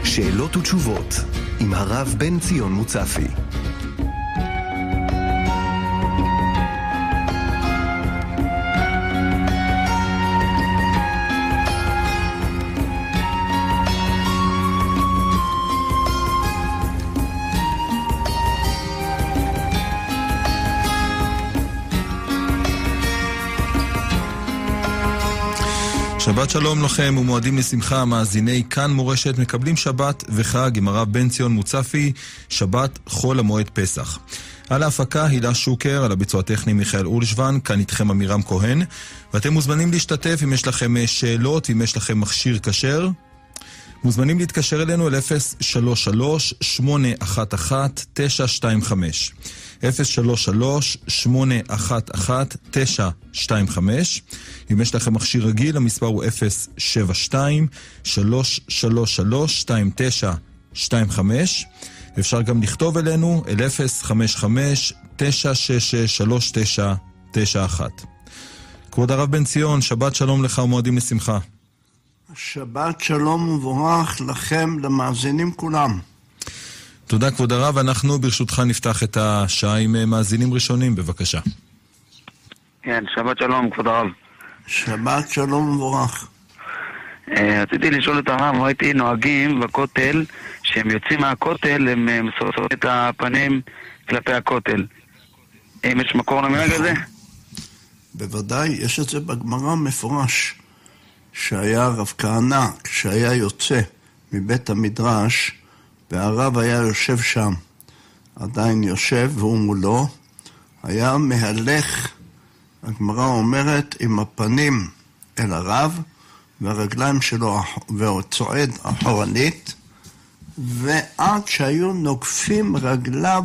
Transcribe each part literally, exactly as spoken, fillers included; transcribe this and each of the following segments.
שאלות ותשובות עם הרב בן ציון מוצפי. שבת שלום לכם ומועדים לשמחה. מאזיני כאן מורשת מקבלים שבת וחג עם הרב בן ציון מוצפי, שבת חול המועד פסח. על ההפקה הילה שוקר, על הביצוע הטכני מיכאל אולשוון, כאן איתכם אמירם כהן, ואתם מוזמנים להשתתף אם יש לכם שאלות, אם יש לכם מכשיר כשר. מוזמנים להתקשר אלינו אל אפס שלוש שלוש שמונה אחת אחת תשע שתיים חמש אפס שלוש שלוש שמונה אחת אחת תשע שתיים חמש. אם יש לכם מכשיר רגיל, המספר הוא אפס שבע שתיים שלוש שלוש שלוש שתיים תשע שתיים חמש. אפשר גם לכתוב אלינו אל אפס חמש חמש תשע שש שש שלוש תשע תשע אחת. כבוד הרב בן ציון, שבת שלום לך ומועדים לשמחה. שבת שלום וברך לכם, למאזינים כולם. תודה כבוד הרב, אנחנו ברשותך נפתח את השעה עם מאזינים ראשונים, בבקשה. כן, שבת שלום כבוד הרב. שבת שלום וברך. רציתי לשאול את הרב, ראיתי נוהגים בכותל, שהם יוצאים מהכותל, הם מסובבים את הפנים כלפי הכותל. האם יש מקור למנהג הזה? בוודאי, יש את זה בגמרא מפורש. שהיה רב כהנא, כשהיה יוצא מבית המדרש, והרב היה יושב שם, עדיין יושב והוא מולו, היה מהלך, הגמרא אומרת, עם הפנים אל הרב, והרגליים שלו, והוא צועד אחורנית, ועד שהיו נוגפים רגליו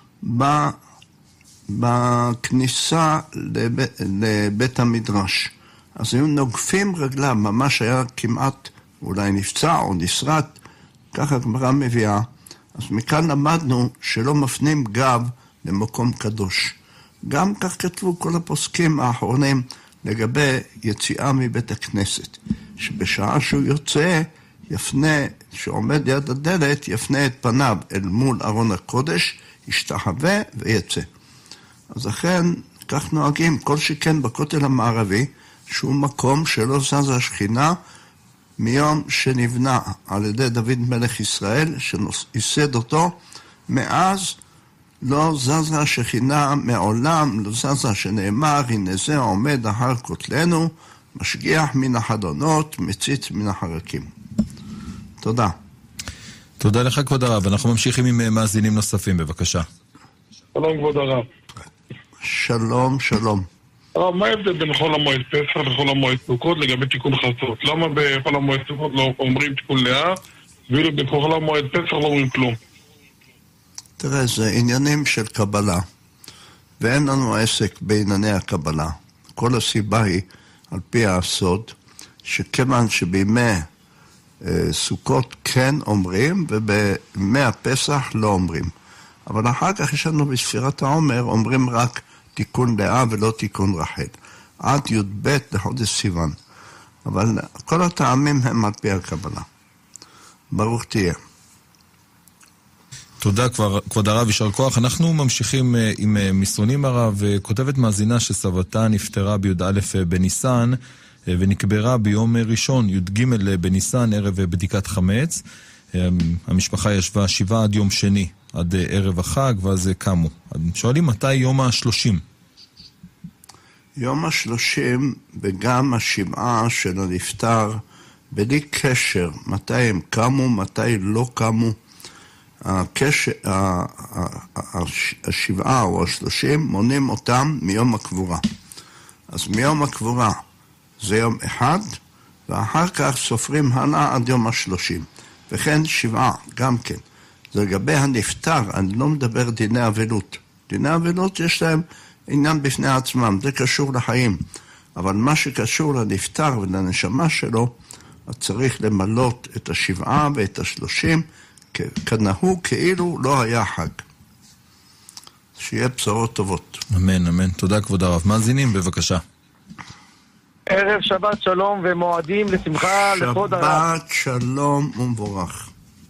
בכניסה לבית, לבית המדרש. אז היו נוגפים רגליו, ממש היה כמעט אולי נפצע או נסרט, ככה הגמרא מביאה. אז מכאן למדנו שלא מפנים גב למקום קדוש. גם כך כתבו כל הפוסקים האחרונים לגבי יציאה מבית הכנסת, שבשעה שהוא יוצא, יפנה, שעומד ליד הדלת, יפנה את פניו אל מול ארון הקודש, ישתחווה ויצא. אז לכן, כך נוהגים, כל שכן בכותל המערבי, שהוא מקום שלא זז השכינה מיום שנבנה על ידי דוד מלך ישראל, שיסד אותו, מאז לא זזה השכינה מעולם, לא זזה שנאמר, הנה זה עומד אחר כותלנו, משגיח מן החלונות, מציץ מן החרקים. תודה. תודה לך כבוד הרב, אנחנו ממשיכים עם מאזינים נוספים, בבקשה. שלום כבוד הרב. שלום, שלום. הרב, מה ההבדל בין חול המועד פסח וחול המועד סוכות לגבי תיקון חצות? למה בחול המועד סוכות לא אומרים תיקון לאה, ואילו בחול המועד פסח לא אומרים כלום? תראה, זה עניינים של קבלה, ואין לנו עסק בענייני הקבלה. כל הסיבה היא, על פי הסוד, שכיוון שבימי אה, סוכות כן אומרים, ובימי הפסח לא אומרים. אבל אחר כך יש לנו בספירת העומר, אומרים רק תיקון לאה ולא תיקון רחל. עד י' ב' לחודש סיוון. אבל כל הטעמים הם על פי הקבלה. ברוך תהיה. תודה כבוד הרב, יישר כוח. אנחנו ממשיכים עם מסרונים הרב. כותבת מאזינה שסבתה נפטרה בי"א בניסן ונקברה ביום ראשון י"ג בניסן ערב בדיקת חמץ. המשפחה ישבה שבעה עד יום שני עד ערב החג ואז קמו. שואלים מתי יום השלושים? יום השלושים וגם השבעה של הנפטר בלי קשר מתי הם קמו, מתי לא קמו. הקשר, השבעה או השלושים מונים אותם מיום הקבורה. אז מיום הקבורה זה יום אחד, ואחר כך סופרים הלאה עד יום השלושים. וכן שבעה, גם כן. זה לגבי הנפטר, אני לא מדבר דיני אבלות. דיני אבלות יש להם עניין בפני עצמם, זה קשור לחיים. אבל מה שקשור לנפטר ולנשמה שלו, צריך למלות את השבעה ואת השלושים, כנהוג כאילו לא היה חג. שיהיה בשורות טובות. אמן, אמן. תודה כבוד הרב. מאזינים, בבקשה. ערב שבת שלום ומועדים לשמחה לכבוד הרב. שבת שלום ומבורך.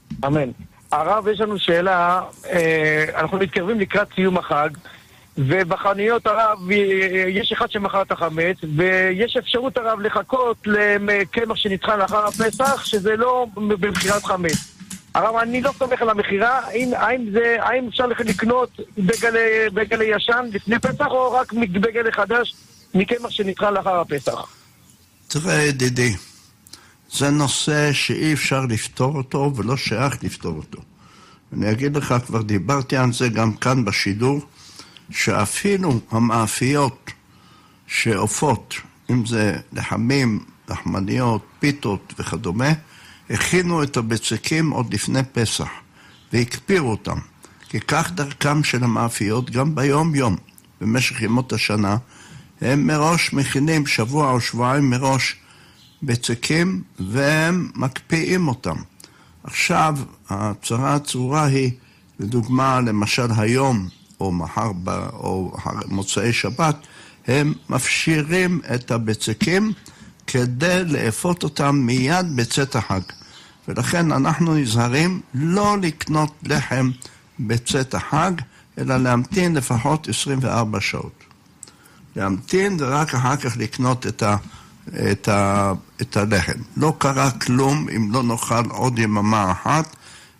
אמן. הרב, יש לנו שאלה, אנחנו מתקרבים לקראת סיום החג, ובחנויות הרב יש אחד שמכר את החמץ, ויש אפשרות הרב לחכות לקמח שנטחן לאחר הפסח, שזה לא במחירת חמץ. הרב, אני לא סומך על המחירה, האם, האם, זה, האם אפשר לקנות בגל, בגל ישן לפני פסח, או רק בגל חדש מקמח שנטחן לאחר הפסח? תראה ידידי, זה נושא שאי אפשר לפתור אותו ולא שייך לפתור אותו. אני אגיד לך, כבר דיברתי על זה גם כאן בשידור, שאפילו המאפיות שעופות, אם זה לחמים, לחמניות, פיתות וכדומה, הכינו את הבצקים עוד לפני פסח והקפיאו אותם. כי כך דרכם של המאפיות גם ביום יום, במשך ימות השנה, הם מראש מכינים שבוע או שבועיים מראש בצקים והם מקפיאים אותם. עכשיו הצרה הצורה היא, לדוגמה למשל היום או מחר או מוצאי שבת, הם מפשירים את הבצקים כדי לאפות אותם מיד בצאת החג. ולכן אנחנו נזהרים לא לקנות לחם בצאת החג, אלא להמתין לפחות עשרים וארבע שעות. להמתין ורק אחר כך לקנות את, ה, את, ה, את הלחם. לא קרה כלום אם לא נאכל עוד יממה אחת,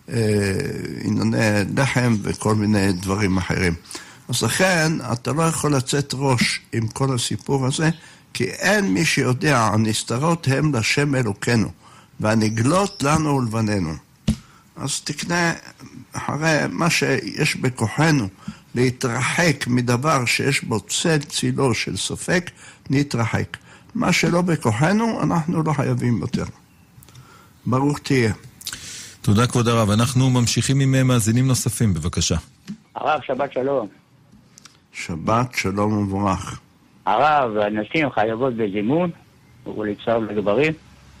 ענייני לחם וכל מיני דברים אחרים. אז לכן אתה לא יכול לצאת ראש עם כל הסיפור הזה, כי אין מי שיודע, הנסתרות הם לשם אלוקנו, והנגלות לנו ולבננו. אז תקנה אחרי מה שיש בכוחנו, להתרחק מדבר שיש בו צל צילו של ספק, נתרחק. מה שלא בכוחנו, אנחנו לא חייבים יותר. ברוך תהיה. תודה כבוד הרב. אנחנו ממשיכים עם מאזינים נוספים, בבקשה. הרב, שבת שלום. שבת שלום ומבורך. הרב, הנשים חייבות בזימון ולצרף לגברים?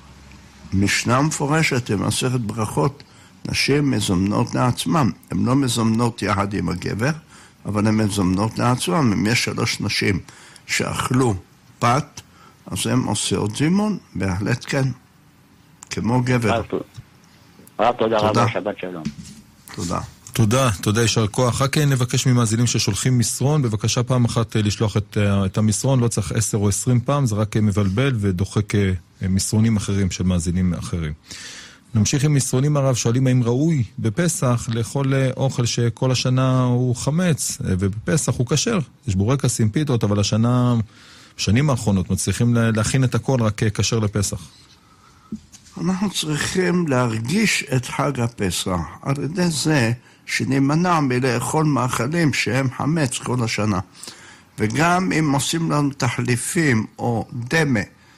משנה מפורשת במסכת ברכות, נשים מזמנות לעצמם. הן לא מזמנות יחד עם הגבר, אבל הן מזמנות לעצמם. אם יש שלוש נשים שאכלו פת, אז הן עושות זימון, בהחלט כן. כמו גבר. הרב, תודה רבה, שבת שלום. תודה. תודה, תודה, ישר כוח. רק נבקש ממאזינים ששולחים מסרון, בבקשה פעם אחת לשלוח את, את המסרון, לא צריך עשר או עשרים פעם, זה רק מבלבל ודוחק מסרונים אחרים של מאזינים אחרים. נמשיך עם מסרונים הרב, שואלים האם ראוי בפסח לאכול אוכל שכל השנה הוא חמץ, ובפסח הוא כשר. יש בורקסים, פיתות, אבל השנה, בשנים האחרונות, מצליחים להכין את הכל רק כשר לפסח. אנחנו צריכים להרגיש את חג הפסח על ידי זה שנמנע מלאכול מאכלים שהם חמץ כל השנה. וגם אם עושים לנו תחליפים או דמה,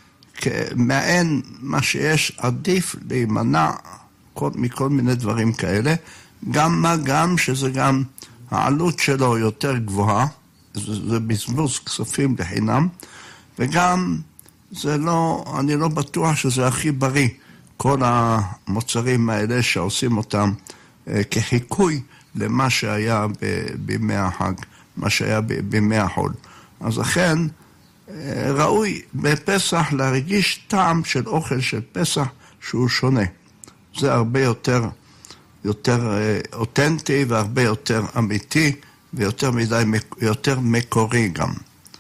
מעין מה שיש, עדיף להימנע כל, מכל מיני דברים כאלה. גם מה גם שזה גם העלות שלו יותר גבוהה, זה, זה בזבוז כספים לחינם, וגם זה לא, אני לא בטוח שזה הכי בריא. כל המוצרים האלה שעושים אותם אה, כחיקוי למה שהיה ב- בימי החג, מה שהיה ב- בימי החול. אז לכן אה, ראוי בפסח להרגיש טעם של אוכל של פסח שהוא שונה. זה הרבה יותר, יותר אה, אותנטי והרבה יותר אמיתי ויותר מדי, יותר מקורי גם.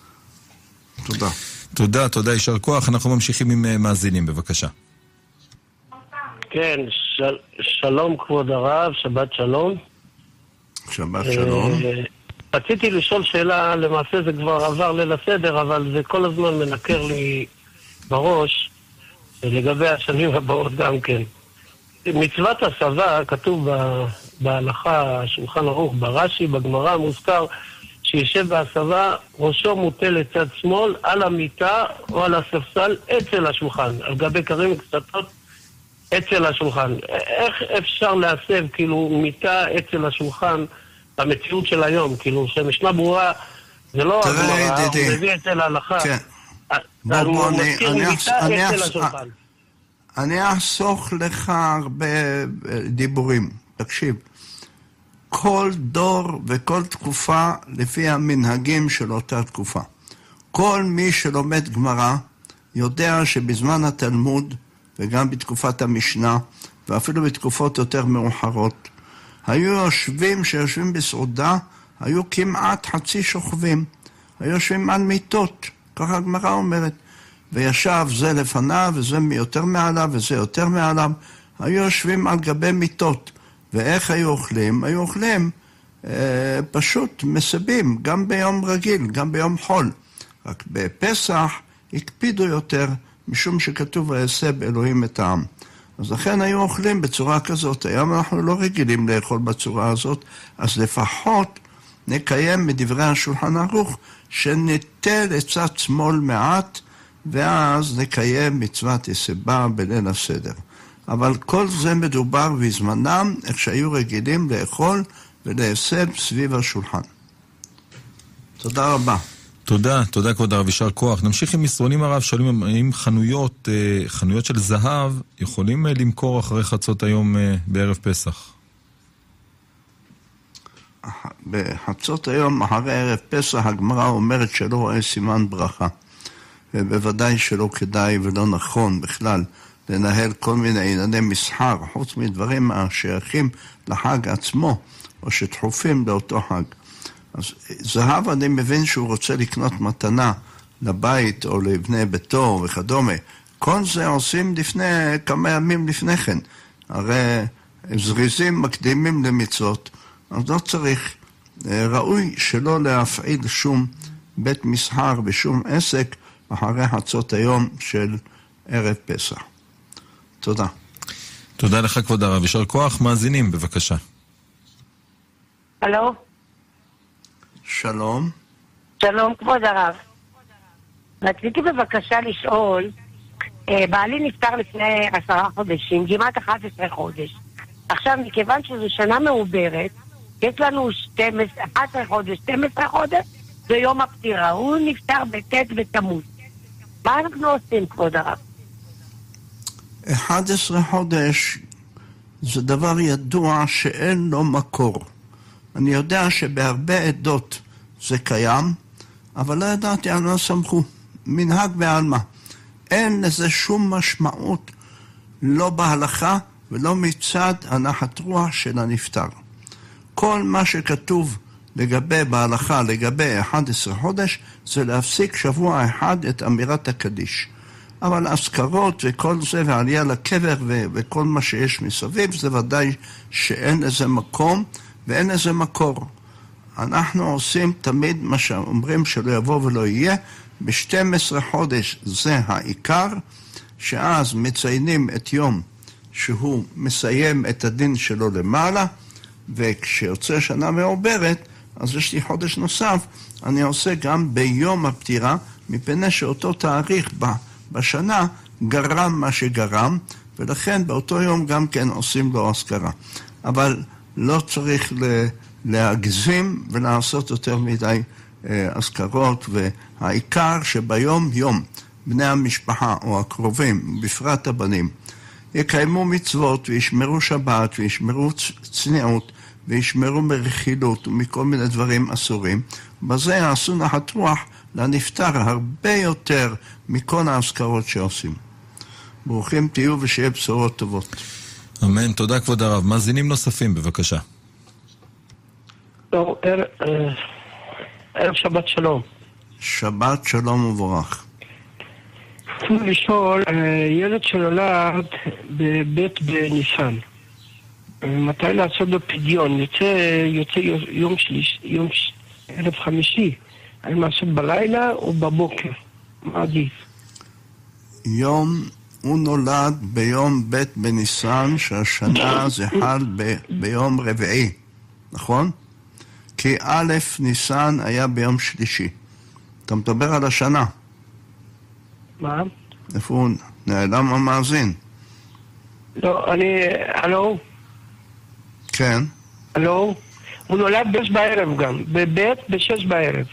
תודה. תודה, תודה, ישר כוח. אנחנו ממשיכים עם מאזינים, בבקשה. כן, של, שלום כבוד הרב, שבת שלום. שבת שלום. רציתי לשאול שאלה, למעשה זה כבר עבר ליל הסדר, אבל זה כל הזמן מנקר לי בראש, לגבי השנים הבאות גם כן. מצוות הסבה, כתוב בהלכה, שולחן ערוך, ברש"י, בגמרא, מוזכר שישב בהסבה, ראשו מוטה לצד שמאל, על המיטה או על הספסל, אצל השולחן, על גבי קרים קצתות, אצל השולחן. איך אפשר להסב, כאילו, מיטה אצל השולחן במציאות של היום? כאילו, שמשנה ברורה, זה לא הגמרא, הוא מביא אצל ההלכה. כן. בוא, בוא, אני, אני, אני, אני, אני אחסוך לך הרבה דיבורים. תקשיב. כל דור וכל תקופה לפי המנהגים של אותה תקופה. כל מי שלומד גמרא יודע שבזמן התלמוד, וגם בתקופת המשנה, ואפילו בתקופות יותר מאוחרות. היו יושבים שיושבים בסעודה, היו כמעט חצי שוכבים. היו יושבים על מיטות, ככה הגמרא אומרת. וישב זה לפניו, וזה יותר מעליו, וזה יותר מעליו. היו יושבים על גבי מיטות. ואיך היו אוכלים? היו אוכלים אה, פשוט מסבים, גם ביום רגיל, גם ביום חול. רק בפסח הקפידו יותר, משום שכתוב ויסב אלוהים את העם. אז לכן היו אוכלים בצורה כזאת. היום אנחנו לא רגילים לאכול בצורה הזאת, אז לפחות נקיים מדברי השולחן ערוך, שניטה לצד שמאל מעט, ואז נקיים מצוות יסבה בליל הסדר. אבל כל זה מדובר בזמנם, איך שהיו רגילים לאכול ולהסב סביב השולחן. תודה רבה. תודה, תודה כבוד הרב, יישר כוח. נמשיך עם מסרונים הרב, שואלים האם חנויות, חנויות של זהב יכולים למכור אחרי חצות היום בערב פסח? בחצות היום, אחרי ערב פסח, הגמרא אומרת שלא רואה סימן ברכה. ובוודאי שלא כדאי ולא נכון בכלל לנהל כל מיני ענייני מסחר, חוץ מדברים השייכים לחג עצמו, או שדחופים לאותו חג. אז זהב אני מבין שהוא רוצה לקנות מתנה לבית או לבני ביתו וכדומה. כל זה עושים לפני, כמה ימים לפני כן. הרי זריזים מקדימים למצוות, אז לא צריך, ראוי שלא להפעיל שום בית מסחר ושום עסק אחרי חצות היום של ערב פסח. תודה. תודה לך כבוד הרב, יישר כוח. מאזינים, בבקשה. הלו? שלום. שלום כבוד הרב. רציתי בבקשה לשאול, בעלי נפטר לפני עשרה חודשים, כמעט אחד עשר חודש. עכשיו, מכיוון שזו שנה מעוברת, יש לנו אחד עשר חודש, שנים עשר חודש, זה יום הפטירה. הוא נפטר בט' בתמוז. מה אנחנו עושים, כבוד הרב? אחד עשר חודש זה דבר ידוע שאין לו מקור. אני יודע שבהרבה עדות זה קיים, אבל לא ידעתי על מה סמכו. מנהג בעלמא. אין לזה שום משמעות, לא בהלכה ולא מצד הנחת רוח של הנפטר. כל מה שכתוב לגבי בהלכה, לגבי אחד עשר חודש, זה להפסיק שבוע אחד את אמירת הקדיש. אבל אזכרות וכל זה ועלייה לקבר ו- וכל מה שיש מסביב, זה ודאי שאין לזה מקום ואין לזה מקור. אנחנו עושים תמיד מה שאומרים שלא יבוא ולא יהיה. ב-שנים עשר חודש זה העיקר, שאז מציינים את יום שהוא מסיים את הדין שלו למעלה, וכשיוצא שנה מעוברת, אז יש לי חודש נוסף, אני עושה גם ביום הפטירה, מפני שאותו תאריך בשנה גרם מה שגרם, ולכן באותו יום גם כן עושים לו אזכרה. אבל לא צריך להגזים ולעשות יותר מדי אזכרות, והעיקר שביום יום בני המשפחה או הקרובים, בפרט הבנים, יקיימו מצוות וישמרו שבת וישמרו צניעות וישמרו מרכילות ומכל מיני דברים אסורים. בזה יעשו נחת רוח לנפטר הרבה יותר מכל האזכרות שעושים. ברוכים תהיו ושיהיה בשורות טובות. אמן, תודה כבוד הרב. מאזינים נוספים, בבקשה. טוב, ערב שבת שלום. שבת שלום וברך. רציתי לשאול, ילד שנולד בבית בניסן, מתי לעשות לו פדיון? יוצא, יוצא יום שליש, יום ערב חמישי, האם לעשות בלילה או בבוקר? מה עדיף? יום, הוא נולד ביום בית בניסן, שהשנה זה חל ב, ביום רביעי, נכון? כי א' ניסן היה ביום שלישי. אתה מדבר על השנה. מה? איפה הוא נעלם המאזין? לא, אני... הלו? כן. הלו? הוא נולד בשש בערב גם, בבית בשש בערב.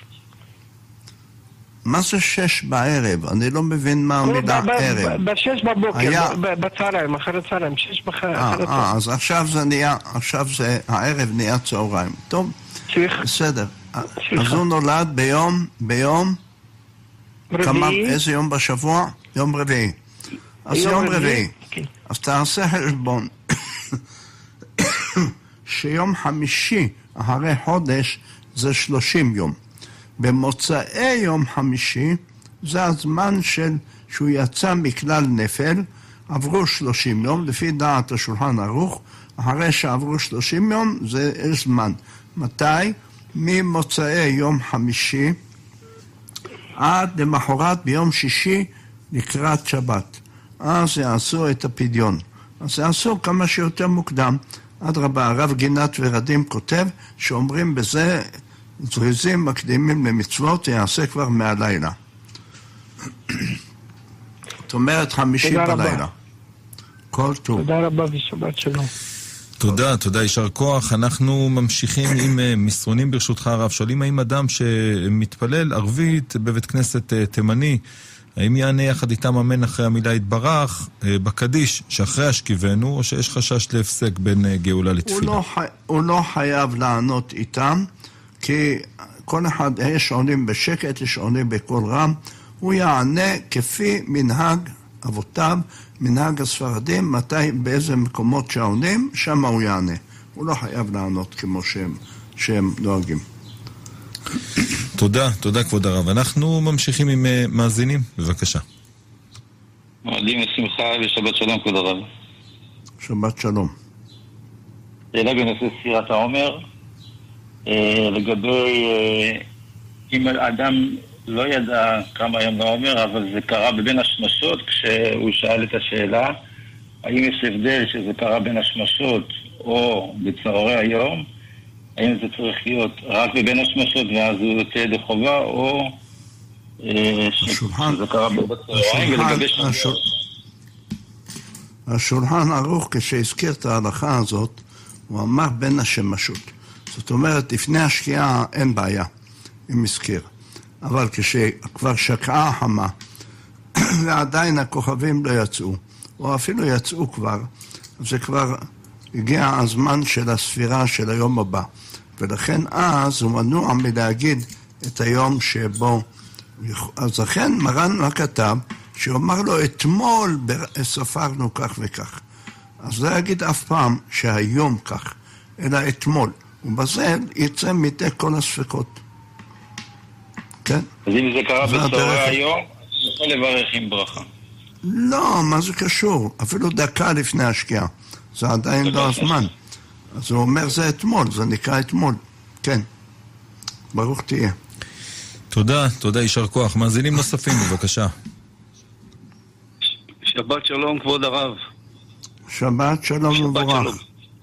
מה זה שש בערב? אני לא מבין מה המילה ערב. בשש בבוקר, בצהריים, אחר הצהריים, שש אחר הצהריים. אה, אז עכשיו זה נהיה, עכשיו זה, הערב נהיה צהריים. טוב, בסדר. אז הוא נולד ביום, ביום, כמה, איזה יום בשבוע? יום רביעי. אז יום רביעי. כן. אז תעשה חשבון שיום חמישי אחרי חודש זה שלושים יום. במוצאי יום חמישי זה הזמן של שהוא יצא מכלל נפל, עברו שלושים יום, לפי דעת השולחן ערוך, אחרי שעברו שלושים יום זה זמן. מתי? ממוצאי יום חמישי עד למחרת ביום שישי לקראת שבת. אז יעשו את הפדיון. אז יעשו כמה שיותר מוקדם. עד רבה, הרב גינת ורדים כותב שאומרים בזה זריזים מקדימים למצוות, יעשה כבר מהלילה. זאת אומרת חמישי בלילה. כל טוב. תודה רבה ושבת שלום. תודה, תודה, יישר כוח. אנחנו ממשיכים עם מסרונים ברשותך הרב. שואלים האם אדם שמתפלל ערבית בבית כנסת תימני, האם יענה יחד איתם אמן אחרי המילה התברך בקדיש שאחרי השכיבנו, או שיש חשש להפסק בין גאולה לתפילה? הוא לא, חי... הוא לא חייב לענות איתם, כי כל אחד, יש עונים בשקט, יש עונים בקול רם, הוא יענה כפי מנהג אבותיו, מנהג הספרדים, מתי, באיזה מקומות שעונים, שם הוא יענה. הוא לא חייב לענות כמו שהם, שהם נוהגים. תודה, תודה כבוד הרב. אנחנו ממשיכים עם uh, מאזינים, בבקשה. מועדים לשמחה ושבת שלום כבוד הרב. שבת שלום. שאלה בנושא ספירת העומר, אה, לגבי אה, אם אדם לא ידע כמה יום העומר, אבל זה קרה בבין השמשות, כשהוא שאל את השאלה, האם יש הבדל שזה קרה בין השמשות או בצהרי היום, האם זה צריך להיות רק בבין השמשות ואז הוא יוצא ידי חובה, או השולחן, שזה קרה בצהריים ולגבי שמשות. השולחן ערוך כשהזכיר את ההלכה הזאת, הוא אמר בין השמשות. זאת אומרת, לפני השקיעה אין בעיה, אם הזכיר. אבל כשכבר שקעה החמה, ועדיין הכוכבים לא יצאו, או אפילו יצאו כבר, זה כבר הגיע הזמן של הספירה של היום הבא. ולכן אז הוא מנוע מלהגיד את היום שבו, אז לכן מרן הכתב, שהוא אמר לו אתמול ספרנו כך וכך. אז לא יגיד אף פעם שהיום כך, אלא אתמול. ובזה יצא מדי כל הספקות. כן? אז אם זה קרה בצהרי היום, יכול לברך עם ברכה. לא, מה זה קשור? אפילו דקה לפני השקיעה. זה עדיין לא הזמן. אז הוא אומר זה אתמול, זה נקרא אתמול. כן. ברוך תהיה. תודה, תודה, יישר כוח. מאזינים נוספים, בבקשה. שבת שלום, כבוד הרב. שבת שלום מבורך.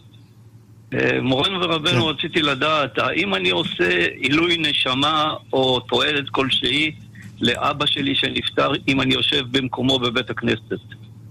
מורנו ורבנו, כן. רציתי לדעת, האם אני עושה עילוי נשמה או תועלת כלשהי לאבא שלי שנפטר אם אני יושב במקומו בבית הכנסת?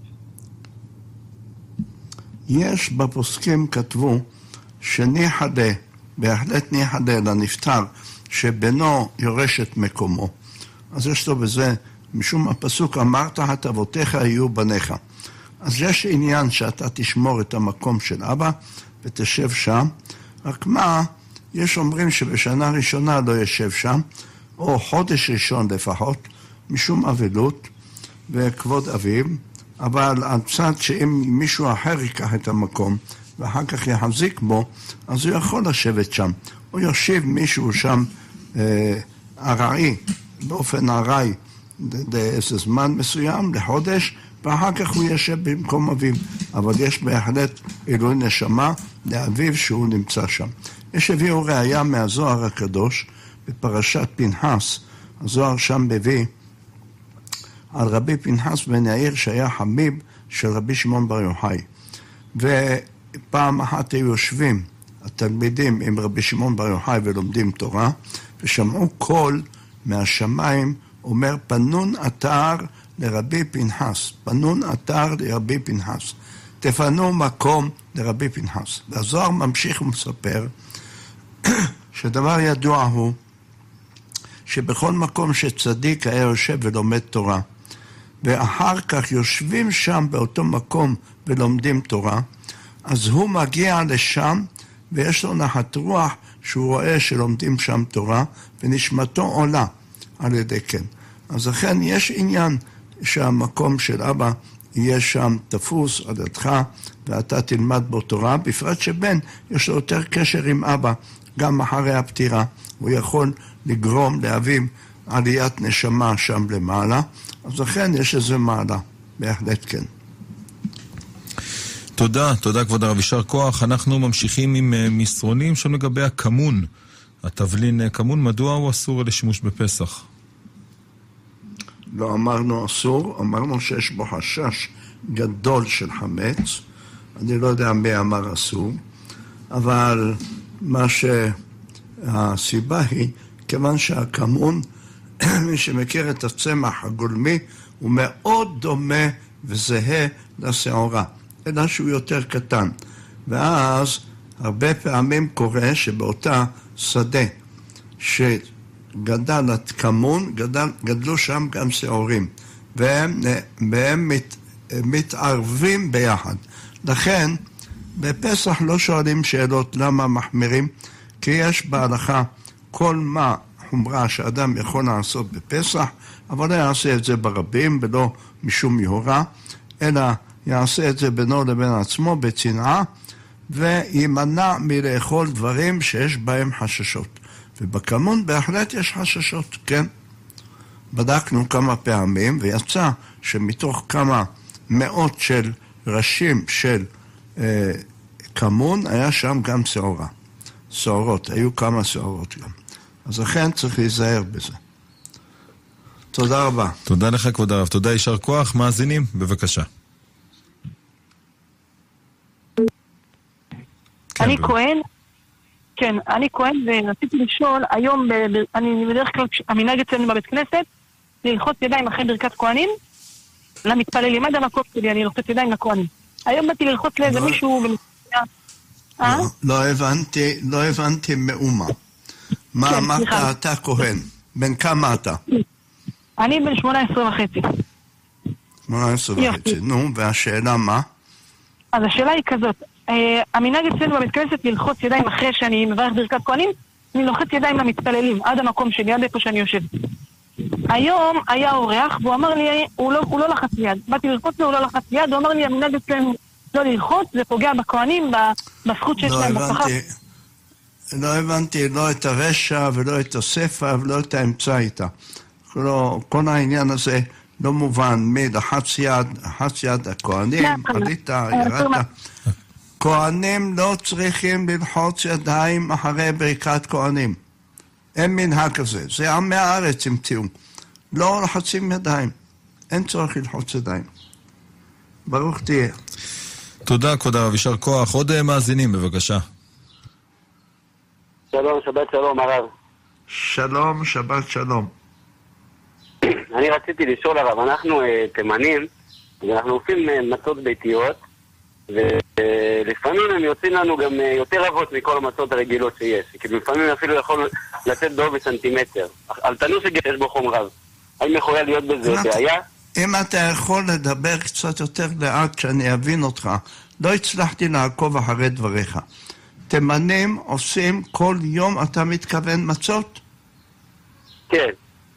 יש בפוסקים כתבו שניחדה, בהחלט ניחדה לנפטר, שבנו יורש את מקומו. אז יש לו בזה, משום הפסוק אמרת הטבותיך יהיו בניך. אז יש עניין שאתה תשמור את המקום של אבא ותשב שם, רק מה, יש אומרים שבשנה ראשונה לא ישב שם, או חודש ראשון לפחות, משום אבלות וכבוד אביו, אבל על צד שאם מישהו אחר ייקח את המקום ואחר כך יחזיק בו, אז הוא יכול לשבת שם. הוא יושיב מישהו שם אה, ארעי, באופן ארעי, לאיזה זמן מסוים, לחודש, ואחר כך הוא ישב במקום אביו. אבל יש בהחלט עילוי נשמה לאביו שהוא נמצא שם. יש הביאו ראיה מהזוהר הקדוש, בפרשת פנחס, הזוהר שם מביא, על רבי פנחס בן יאיר שהיה חביב של רבי שמעון בר יוחאי. ופעם אחת היו יושבים התלמידים עם רבי שמעון בר יוחאי ולומדים תורה, ושמעו קול מהשמיים אומר פנון אתר לרבי פנחס, פנון אתר לרבי פנחס, תפנו מקום לרבי פנחס. והזוהר ממשיך ומספר שדבר ידוע הוא שבכל מקום שצדיק היה יושב ולומד תורה, ואחר כך יושבים שם באותו מקום ולומדים תורה, אז הוא מגיע לשם ויש לו נחת רוח שהוא רואה שלומדים שם תורה, ונשמתו עולה על ידי כן. אז לכן יש עניין שהמקום של אבא יהיה שם תפוס על ידך, ואתה תלמד בו תורה, בפרט שבן יש לו יותר קשר עם אבא, גם אחרי הפטירה. הוא יכול לגרום לאביו עליית נשמה שם למעלה, אז לכן יש איזה מעלה, בהחלט כן. תודה, תודה כבוד הרב, יישר כוח. אנחנו ממשיכים עם מסרונים שם לגבי הכמון. התבלין כמון, מדוע הוא אסור לשימוש בפסח? לא אמרנו אסור, אמרנו שיש בו חשש גדול של חמץ. אני לא יודע מי אמר אסור, אבל מה שהסיבה היא, כיוון שהכמון, מי שמכיר את הצמח הגולמי, הוא מאוד דומה וזהה לשעורה, אלא שהוא יותר קטן. ואז הרבה פעמים קורה שבאותה שדה שגדל הכמון, גדל, גדלו שם גם שעורים, והם, והם מת, מתערבים ביחד. לכן, בפסח לא שואלים שאלות למה מחמירים, כי יש בהלכה כל מה חומרה שאדם יכול לעשות בפסח, אבל לא יעשה את זה ברבים ולא משום יהורה, אלא יעשה את זה בינו לבין עצמו בצנעה, וימנע מלאכול דברים שיש בהם חששות. ובכמון בהחלט יש חששות, כן? בדקנו כמה פעמים ויצא שמתוך כמה מאות של ראשים של אה, כמון היה שם גם שעורה. שעורות, היו כמה שעורות גם. אז לכן צריך להיזהר בזה. תודה רבה. תודה לך כבוד הרב, תודה, יישר כוח. מאזינים, בבקשה. אני כהן, כן, אני כהן, ורציתי לשאול, היום, אני בדרך כלל, המנהג אצלנו בבית כנסת, ללחוץ ידיים אחרי ברכת כהנים, למתפללים, עד המקום שלי, אני לוחץ ידיים לכהנים. היום באתי ללחוץ לאיזה מישהו, לא הבנתי, לא הבנתי מאומה. מה אמרת אתה כהן? בן כמה אתה? אני בן שמונה עשרה וחצי. שמונה עשרה וחצי, נו, והשאלה מה? אז השאלה היא כזאת, המנהג אצלנו בבית כנסת ללחוץ ידיים אחרי שאני מברך ברכת כהנים, אני לוחץ ידיים למתפללים, עד המקום שלי, עד איפה שאני יושב. היום היה אורח, והוא אמר לי, הוא לא, הוא לא לחץ יד. באתי ללחוץ לו, הוא לא לחץ יד, הוא אמר לי, המנהג אצלנו לא ללחוץ, זה פוגע בכהנים, בזכות שיש להם בשכר. לא הבנתי לא את הרשע ולא את הספר ולא את האמצע איתה. לא, כל העניין הזה לא מובן מלחץ יד, לחץ יד הכהנים, עלית, ירדת. כהנים לא צריכים ללחוץ ידיים אחרי ברכת כהנים. אין מנהג כזה. זה עם מהארץ המציאו. לא לחצים ידיים. אין צורך ללחוץ ידיים. ברוך תהיה. תודה, כבוד הרב, יישר כוח. עוד מאזינים, בבקשה. שלום, שבת שלום, הרב. שלום, שבת שלום. אני רציתי לשאול הרב, אנחנו תימנים, ואנחנו עושים מצות ביתיות, ולפעמים הם יוצאים לנו גם יותר אבות מכל המצות הרגילות שיש, כי לפעמים אפילו יכול לצאת דוב בסנטימטר. על תנור שיש בו חום רב. האם יכולה להיות בזה בעיה? אם אתה יכול לדבר קצת יותר לאט שאני אבין אותך, לא הצלחתי לעקוב אחרי דבריך. תימנים עושים כל יום, אתה מתכוון מצות? כן.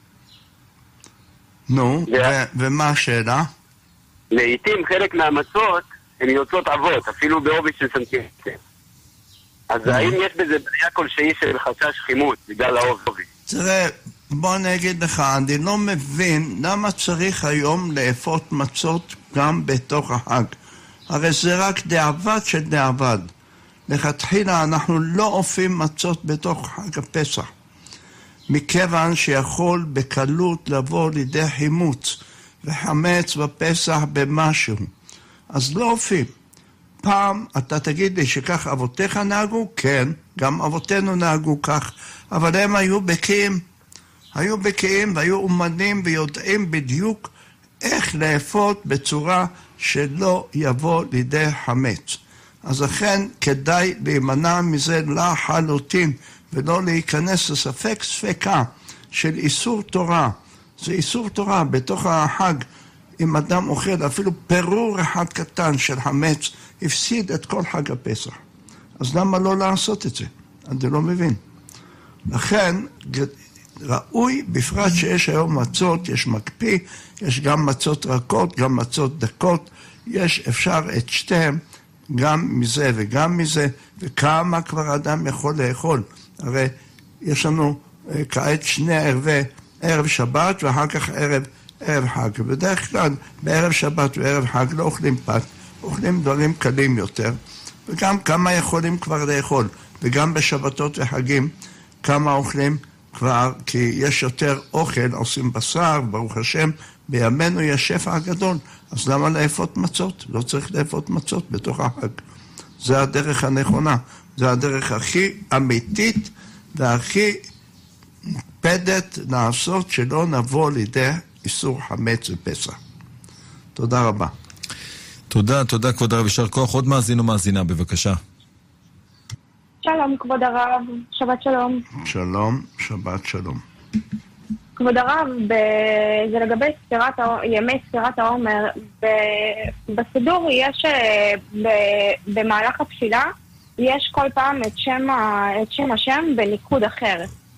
נו, ומה השאלה? לעתים חלק מהמצות הן יוצאות אבות, אפילו בעובי של סנטימטר. אז האם יש בזה בעיה כלשהי של חשש חימות בגלל העובי? תראה, בוא נגיד לך, אני לא מבין למה צריך היום לאפות מצות גם בתוך החג. הרי זה רק דאבד של דאבד. לכתחילה אנחנו לא אופים מצות בתוך חג הפסח, מכיוון שיכול בקלות לבוא לידי חימוץ וחמץ בפסח במשהו. אז לא אופים. פעם אתה תגיד לי שכך אבותיך נהגו? כן, גם אבותינו נהגו כך, אבל הם היו בקיאים. היו בקיאים והיו אומנים ויודעים בדיוק איך לאפות בצורה שלא יבוא לידי חמץ. אז לכן כדאי להימנע מזה לחלוטין, ולא להיכנס לספק ספקה של איסור תורה. זה איסור תורה בתוך החג. אם אדם אוכל אפילו פירור אחד קטן של חמץ, הפסיד את כל חג הפסח. אז למה לא לעשות את זה? אני לא מבין. לכן ראוי, בפרט שיש היום מצות, יש מקפיא, יש גם מצות רכות, גם מצות דקות, יש אפשר את שתיהם, גם מזה וגם מזה, וכמה כבר אדם יכול לאכול. הרי יש לנו כעת שני ערבי, ערב שבת ואחר כך ערב, ערב חג. בדרך כלל בערב שבת וערב חג לא אוכלים פת, אוכלים דברים קלים יותר, וגם כמה יכולים כבר לאכול, וגם בשבתות וחגים כמה אוכלים כבר, כי יש יותר אוכל, עושים בשר, ברוך השם, בימינו יש שפע גדול, אז למה לאפות מצות? לא צריך לאפות מצות בתוך החג. זה הדרך הנכונה, זה הדרך הכי אמיתית והכי מוקפדת לעשות שלא נבוא לידי איסור חמץ ופסח. תודה רבה. תודה, תודה כבוד הרב, יישר כוח. עוד מאזין או מאזינה, בבקשה. שלום כבוד הרב, שבת שלום. שלום, שבת שלום. כבוד הרב, ב- זה לגבי ספירת, ימי ספירת העומר, ב- בסידור יש, ב- במהלך התפילה, יש כל פעם את שם, ה- את שם השם בניקוד אחר.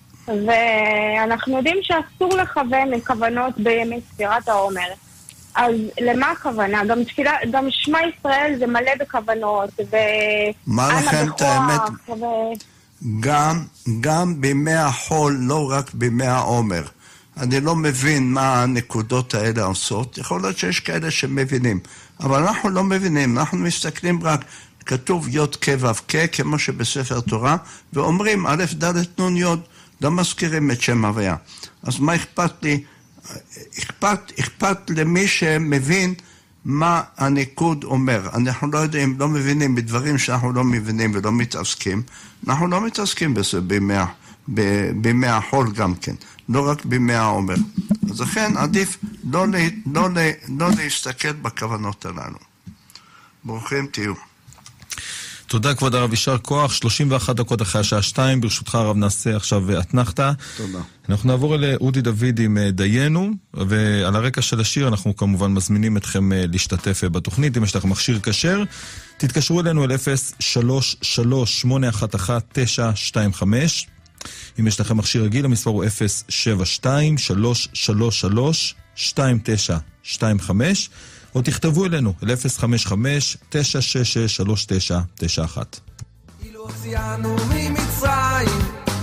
ואנחנו יודעים שאסור לכוון לכוונות בימי ספירת העומר. אז למה הכוונה? גם תפילה, גם שמע ישראל זה מלא בכוונות, ו... מה לכם את האמת? ו... גם, גם בימי החול, לא רק בימי העומר. אני לא מבין מה הנקודות האלה עושות. יכול להיות שיש כאלה שמבינים. אבל אנחנו לא מבינים, אנחנו מסתכלים רק, כתוב יוד כ' ו' כ', כמו שבספר תורה, ואומרים א' ד' נ' י', לא מזכירים את שם הוויה. אז מה אכפת לי? אכפת, אכפת למי שמבין מה הניקוד אומר. אנחנו לא יודעים, לא מבינים בדברים שאנחנו לא מבינים ולא מתעסקים. אנחנו לא מתעסקים בזה בימי, בימי החול גם כן, לא רק בימי העומר. אז לכן עדיף לא, לא, לא, לא להסתכל בכוונות הללו. ברוכים תהיו. תודה כבוד הרב, יישר כוח. שלושים ואחת דקות אחרי השעה שתיים, ברשותך הרב נעשה עכשיו אתנחתא. תודה. אנחנו נעבור לאודי דוד עם דיינו, ועל הרקע של השיר אנחנו כמובן מזמינים אתכם להשתתף בתוכנית. אם יש לכם מכשיר כשר, תתקשרו אלינו אל אפס שלוש שלוש שמונה אחת אחת תשע שתיים חמש. אם יש לכם מכשיר רגיל, המספר הוא אפס שבע שתיים שלוש שלוש שלוש שתיים תשע שתיים חמש. או תכתבו אלינו, אל אפס חמש חמש תשע שש שש שלוש תשע תשע אחת. אילו הוציאנו ממצרים,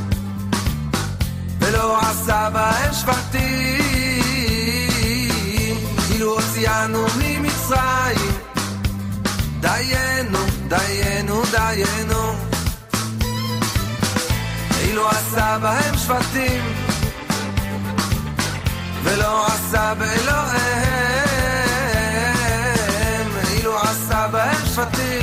ולא עשה בהם שבטים. אילו הוציאנו ממצרים, דיינו, דיינו, דיינו. אילו עשה בהם שבטים, ולא עשה באלוהיהם. עשה בהם שפטים,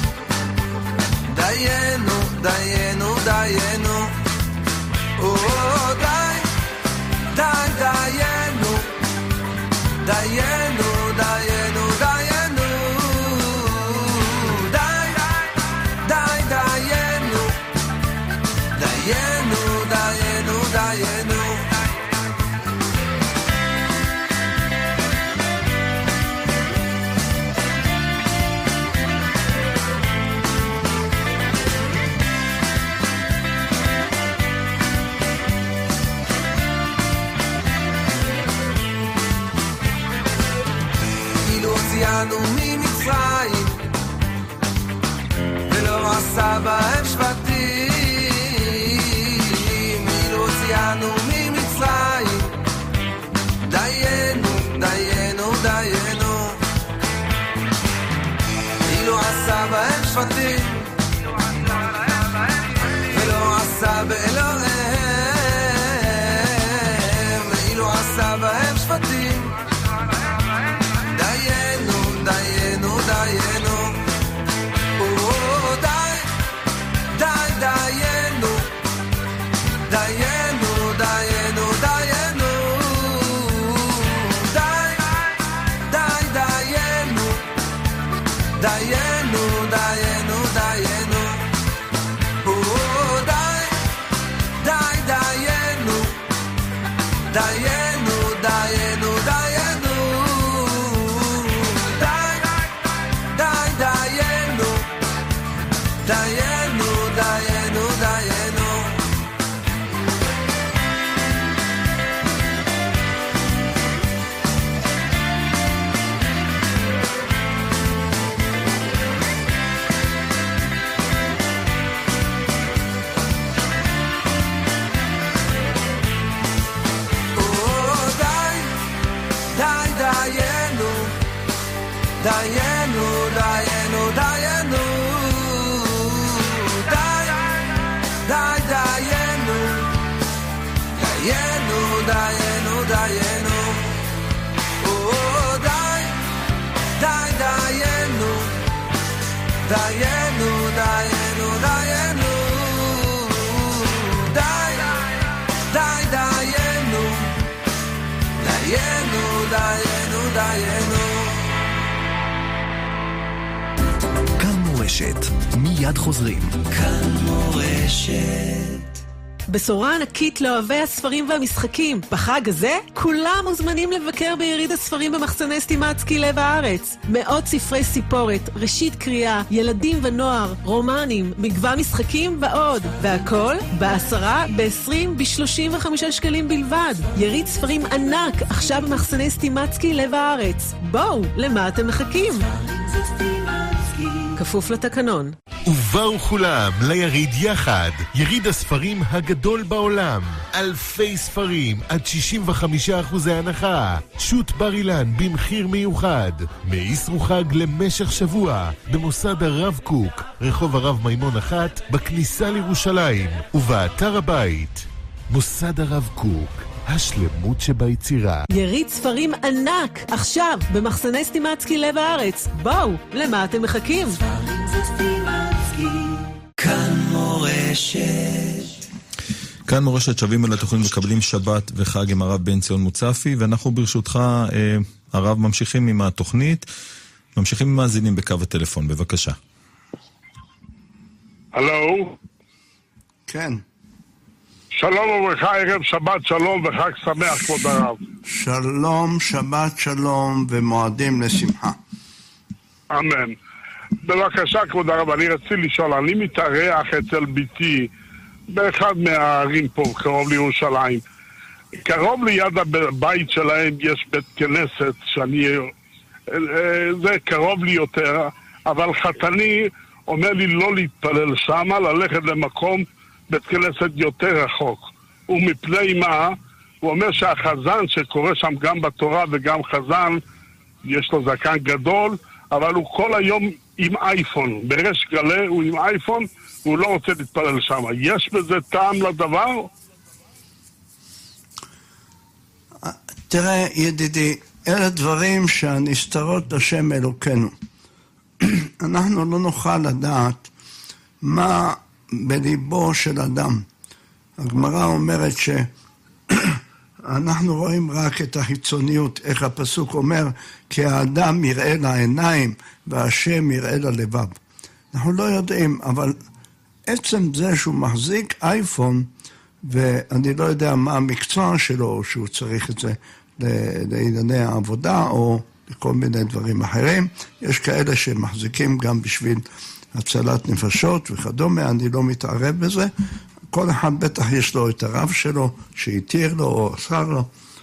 דיינו, דיינו, דיינו. או די, די, דיינו, דיינו, דיינו, דיינו. די, די, דיינו, דיינו, דיינו, דיינו. הוציאנו ממצרים, ולא עשה בהם שבטים. אילו הוציאנו ממצרים, דיינו, דיינו, דיינו. אילו עשה בהם שבטים, ולא עשה באלוהיהם. אילו עשה בהם שבטים, דיינו, דיינו. או די, די, דיינו, דיינו, דיינו, דיינו. די, די, דיינו, דיינו, דיינו, דיינו. או די, די, דיינו, דיינו, דיינו, דיינו. דיינו, דיינו, דיינו. דיינו, דיינו, דיינו, די, די, דיינו, דיינו, דיינו, דיינו. כאן מורשת, מיד חוזרים. כאן מורשת. בשורה ענקית לאוהבי הספרים והמשחקים. בחג הזה כולם מוזמנים לבקר ביריד הספרים במחסני סטימצקי לב הארץ. מאות ספרי סיפורת, ראשית קריאה, ילדים ונוער, רומנים, מגוון משחקים ועוד. והכל בעשרה, בעשרים, בשלושים וחמישה שקלים בלבד. יריד ספרים ענק עכשיו במחסני סטימצקי לב הארץ. בואו, למה אתם מחכים? כפוף לתקנון. ובאו כולם ליריד יחד, יריד הספרים הגדול בעולם. אלפי ספרים עד שישים וחמישה אחוז הנחה. שוט בר אילן במחיר מיוחד. מאיסרו חג למשך שבוע במוסד הרב קוק, רחוב הרב מימון אחת, בכניסה לירושלים ובאתר הבית. מוסד הרב קוק, השלמות שביצירה. יריד ספרים ענק עכשיו במחסני סטימצקי לב הארץ. בואו, למה אתם מחכים? כאן מורשת. כאן מורשת שווים על התוכנית מקבלים שבת וחג עם הרב בן ציון מוצפי, ואנחנו ברשותך, אה, הרב, ממשיכים עם התוכנית, ממשיכים עם מאזינים בקו הטלפון, בבקשה. הלו? כן. שלום וברכה, ערב שבת שלום וחג שמח, כבוד הרב. שלום, שבת שלום ומועדים לשמחה. אמן. בבקשה, כבוד הרב, אני רציתי לשאול, אני מתארח אצל ביתי באחד מהערים פה, קרוב לירושלים. קרוב ליד הבית שלהם יש בית כנסת, שאני... זה קרוב לי יותר, אבל חתני אומר לי לא להתפלל שמה, ללכת למקום בית כנסת יותר רחוק. ומפני מה? הוא אומר שהחזן שקורא שם גם בתורה וגם חזן, יש לו זקן גדול, אבל הוא כל היום עם אייפון. בריש גלי הוא עם אייפון, והוא לא רוצה להתפלל שם. יש בזה טעם לדבר? תראה, ידידי, אלה דברים שהנסתרות לשם אלוקנו. אנחנו לא נוכל לדעת מה בליבו של אדם. הגמרא אומרת שאנחנו רואים רק את החיצוניות, איך הפסוק אומר, כי האדם יראה לעיניים והשם יראה ללבב. אנחנו לא יודעים, אבל עצם זה שהוא מחזיק אייפון, ואני לא יודע מה המקצוע שלו, שהוא צריך את זה לענייני העבודה או לכל מיני דברים אחרים. יש כאלה שמחזיקים גם בשביל הצלת נפשות וכדומה, אני לא מתערב בזה. כל אחד בטח יש לו את הרב שלו, שהתיר לו או עשר לו.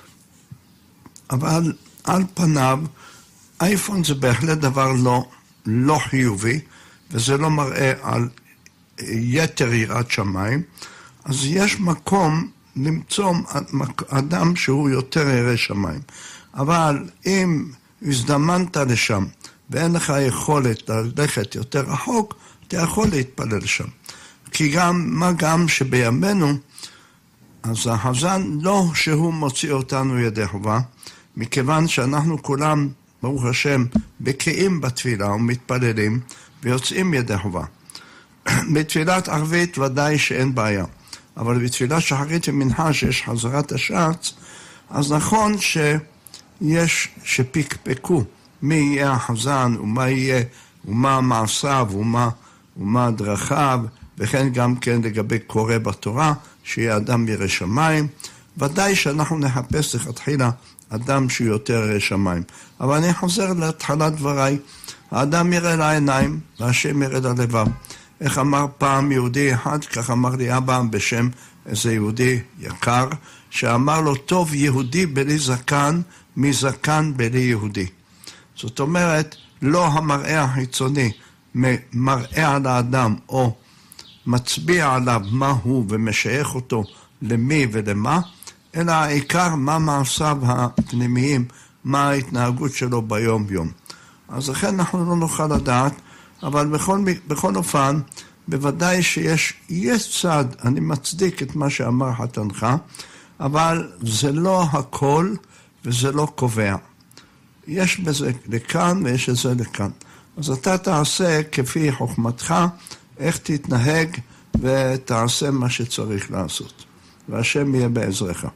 אבל על פניו, אייפון זה בהחלט דבר לא, לא חיובי, וזה לא מראה על יתר יראת שמיים. אז יש מקום למצוא אדם שהוא יותר ירא שמיים. אבל אם הזדמנת לשם, ואין לך יכולת ללכת יותר רחוק, אתה יכול להתפלל שם. כי גם, מה גם שבימינו, אז החזן לא שהוא מוציא אותנו ידי חובה, מכיוון שאנחנו כולם, ברוך השם, בקיאים בתפילה ומתפללים, ויוצאים ידי חובה. בתפילת ערבית ודאי שאין בעיה, אבל בתפילת שחרית ומנחה שיש חזרת השץ, אז נכון שיש שפקפקו מי יהיה החזן ומה יהיה, ומה מעשיו ומה, ומה דרכיו, וכן גם כן לגבי קורא בתורה, שיהיה אדם ירא שמיים. ודאי שאנחנו נחפש לכתחילה אדם שהוא יותר ירא שמיים. אבל אני חוזר להתחלת דבריי, האדם ירא לעיניים והשם ירא ללבב. איך אמר פעם יהודי אחד, כך אמר לי אבא בשם איזה יהודי יקר, שאמר לו, טוב יהודי בלי זקן, מזקן בלי יהודי. זאת אומרת, לא המראה החיצוני מראה על האדם, או מצביע עליו מה הוא ומשייך אותו למי ולמה, אלא העיקר מה מעשיו הפנימיים, מה ההתנהגות שלו ביום יום. אז לכן אנחנו לא נוכל לדעת, אבל בכל, בכל אופן, בוודאי שיש יש צד, אני מצדיק את מה שאמר חתנך, אבל זה לא הכל וזה לא קובע. יש בזה לכאן ויש בזה לכאן. אז אתה תעשה כפי חוכמתך, איך תתנהג ותעשה מה שצריך לעשות. והשם יהיה בעזרך.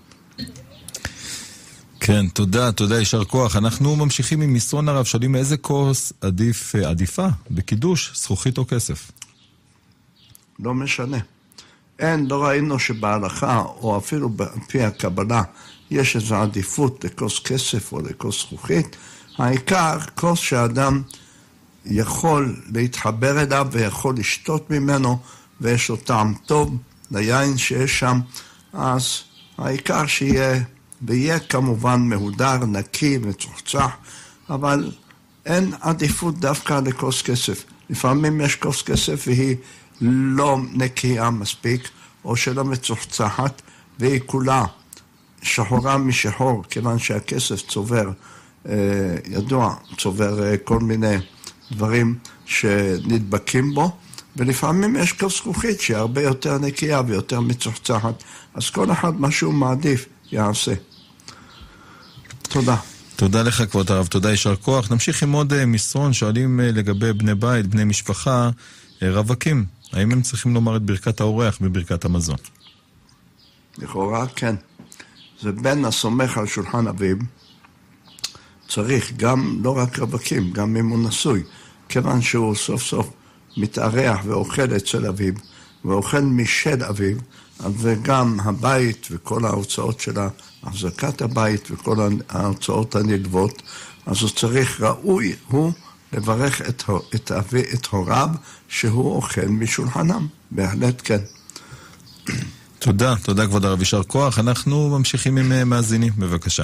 כן, תודה, תודה, יישר כוח. אנחנו ממשיכים עם מסרון הרב, שואלים איזה כוס עדיף, עדיפה בקידוש, זכוכית או כסף? לא משנה. אין, לא ראינו שבהלכה, או אפילו בפי הקבלה, יש איזו עדיפות לכוס כסף או לכוס זכוכית. העיקר, כוס שאדם יכול להתחבר אליו ויכול לשתות ממנו, ויש לו טעם טוב ליין שיש שם, אז העיקר שיהיה, ויהיה כמובן מהודר, נקי וצוחצח, אבל אין עדיפות דווקא לכוס כסף. לפעמים יש כוס כסף והיא לא נקייה מספיק, או שלא מצוחצחת, והיא כולה שחורה משחור, כיוון שהכסף צובר, ידוע, צובר כל מיני דברים שנדבקים בו, ולפעמים יש כוס זכוכית שהיא הרבה יותר נקייה ויותר מצוחצחת, אז כל אחד משהו מעדיף יעשה. תודה. תודה לך כבוד הרב, תודה יישר כוח. נמשיך עם עוד מסרון, שואלים לגבי בני בית, בני משפחה, רווקים. האם הם צריכים לומר את ברכת האורח בברכת המזון? לכאורה כן. זה בן הסומך על שולחן אביו, צריך גם, לא רק רווקים, גם אם הוא נשוי, כיוון שהוא סוף סוף מתארח ואוכל אצל אביו, ואוכל משל אביו, וגם הבית וכל ההוצאות של החזקת הבית וכל ההוצאות הנלוות, אז הוא צריך, ראוי הוא לברך את, את, אבי, את הוריו שהוא אוכל משולחנם. בהחלט כן. תודה, תודה כבוד הרב, יישר כוח. אנחנו ממשיכים עם מאזינים, בבקשה.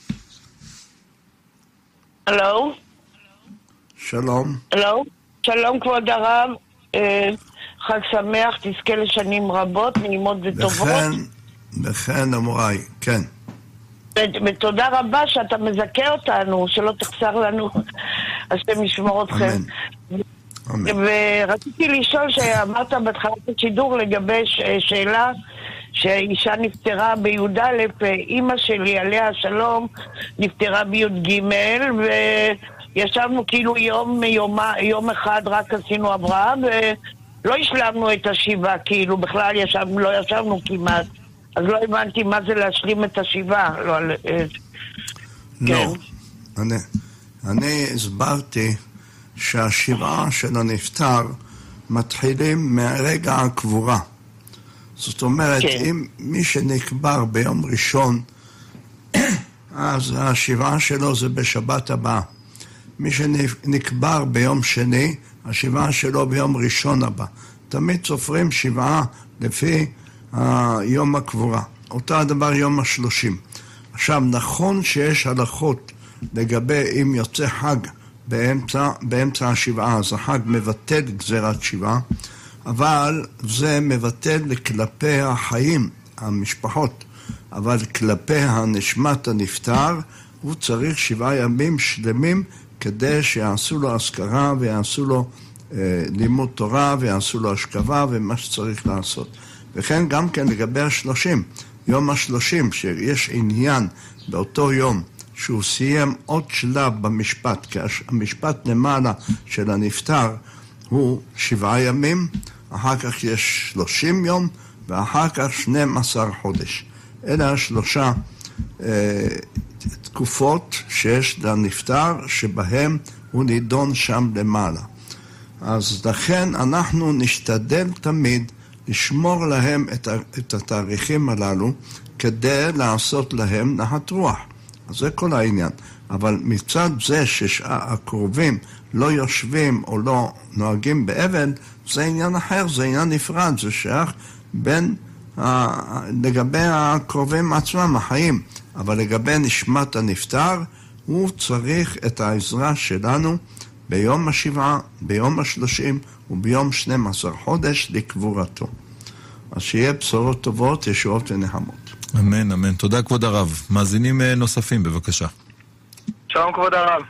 הלו? שלום. הלו? שלום כבוד הרב, חג שמח, תזכה לשנים רבות, נעימות וטובות. לכן, לכן אמוראי, כן. ותודה רבה שאתה מזכה אותנו, שלא תחסר לנו, אז אתם ישמור אתכם. אמן. ורציתי לשאול שאמרת בהתחלת השידור לגבי שאלה שאישה נפטרה בי"א, אמא שלי עליה השלום נפטרה בי"ג, וישבנו כאילו יום, יום, יום אחד רק עשינו הבראה ולא השלמנו את השבעה, כאילו בכלל ישבנו, לא ישבנו כמעט, אז לא הבנתי מה זה להשלים את השבעה. לא, לא. כן. אני, אני הסברתי שהשבעה של הנפטר מתחילים מהרגע הקבורה. זאת אומרת, כן. אם מי שנקבר ביום ראשון, אז השבעה שלו זה בשבת הבאה. מי שנקבר ביום שני, השבעה שלו ביום ראשון הבא. תמיד סופרים שבעה לפי יום הקבורה. אותו הדבר יום השלושים. עכשיו, נכון שיש הלכות לגבי אם יוצא חג באמצע, באמצע השבעה, אז החג מבטל גזירת שבעה, אבל זה מבטל כלפי החיים, המשפחות, אבל כלפי הנשמת הנפטר, הוא צריך שבעה ימים שלמים כדי שיעשו לו אזכרה ויעשו לו אה, לימוד תורה ויעשו לו השכבה ומה שצריך לעשות. וכן גם כן לגבי השלושים, יום השלושים, שיש עניין באותו יום שהוא סיים עוד שלב במשפט, כי המשפט למעלה של הנפטר הוא שבעה ימים, אחר כך יש שלושים יום, ואחר כך שנים עשר חודש. אלה השלושה אה, תקופות שיש לנפטר, שבהם הוא נידון שם למעלה. אז לכן אנחנו נשתדל תמיד לשמור להם את, את התאריכים הללו, כדי לעשות להם נחת רוח. אז זה כל העניין. אבל מצד זה שהקרובים לא יושבים או לא נוהגים באבל, זה עניין אחר, זה עניין נפרד, זה שייך בין, ה... לגבי הקרובים עצמם, החיים. אבל לגבי נשמת הנפטר, הוא צריך את העזרה שלנו ביום השבעה, ביום השלושים וביום שנים עשר חודש לקבורתו. אז שיהיה בשורות טובות, ישועות ונחמות. אמן, אמן. תודה כבוד הרב. מאזינים נוספים, בבקשה. שלום כבוד הרב.